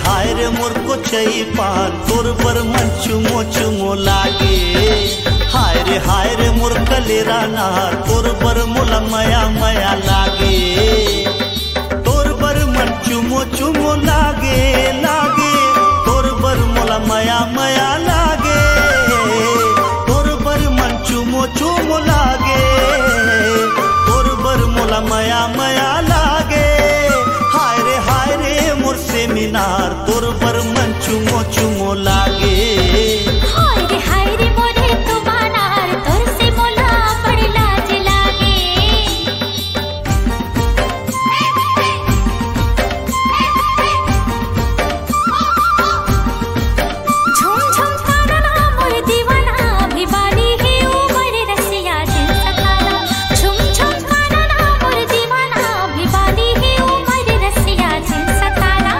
हाय रे मोर को चई पान तोर पर मन चुमो चुमो लागे। हाय रे मोर कलेरा नार तोर पर मोला मया मया लागे। तोर पर मन चुमो चुमो लागे लागे तोर पर मोला मया मया लागे। तोर पर मन चुमो चुमो लागे तोर पर मोला मया मया लागे। हाय रे मोर से मीनार तोर पर मन चुमो चुमो लागे। हाय रे मोरे तू बानार तोर से मोला बड़ी लाज लागे। झुम झुम कानना मोर दीवाना भिवानी है उमर रसिया दिल सखाना। झुम झुम कानना मोर दीवाना भिवानी है उमर रसिया दिल सखाना।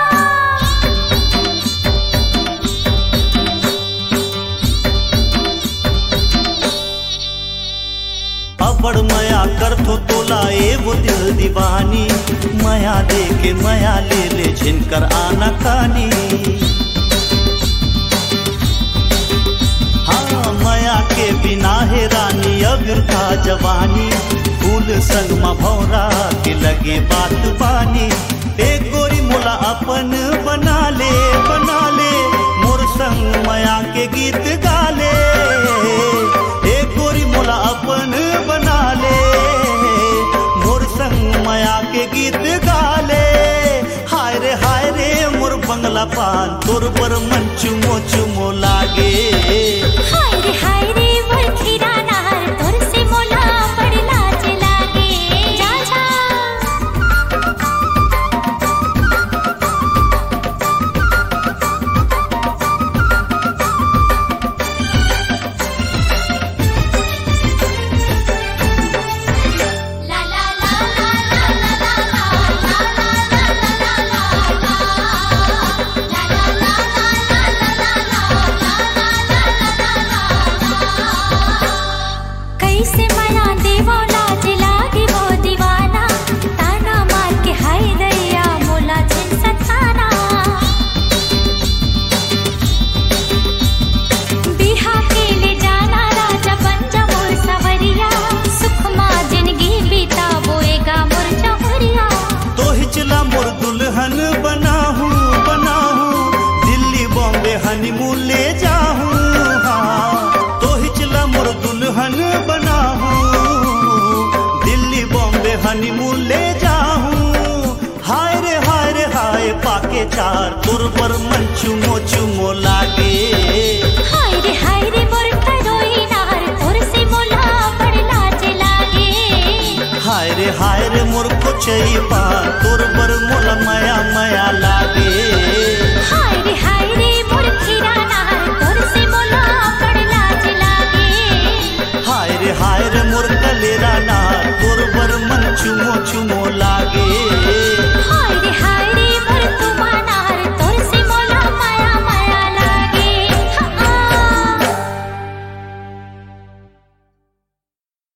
अबड़ मया कर थो तोला ए वो दिल दीवानी। मया दे के मया ले ले झिनकर आना कानी। हाँ मया के बिना है रानी अबिरथा जवानी। फूल संग मा भौरा के लगे बात बानी। एक गोरी मोला अपन बना ले मोर संग मया के गीत गाले। एक गोरी मोला अपन बना ले मोर संग मया के गीत गाले। हाय रे मोर बंगला पान तोर पर मन चुमो चुमो लागे। हाय रे मोर खीरा नार तोर से मोला बड़ी लाज लागे। जा जा ला ला ला ला ला ला कैसे मया देवो लाज लागे वो दीवाना। ताना मार के हाय दैया मोला छिन सताना। बिहा के ले जाना राजा बन जा मोर सवरिया। सुख मा जिंदगी बीता बोएगा मोर चौरिया। तो हिचला मोर दुल्हन बनाहूँ दिल्ली बॉम्बे हनीमून ले जाहूँ। हाँ तो हिचला मोर दुल्हन बनाहूँ दिल्ली बॉम्बे हनीमून ले जाहूँ। हाय रे हाय पाके चार तोर पर मन चुमो चुमो ला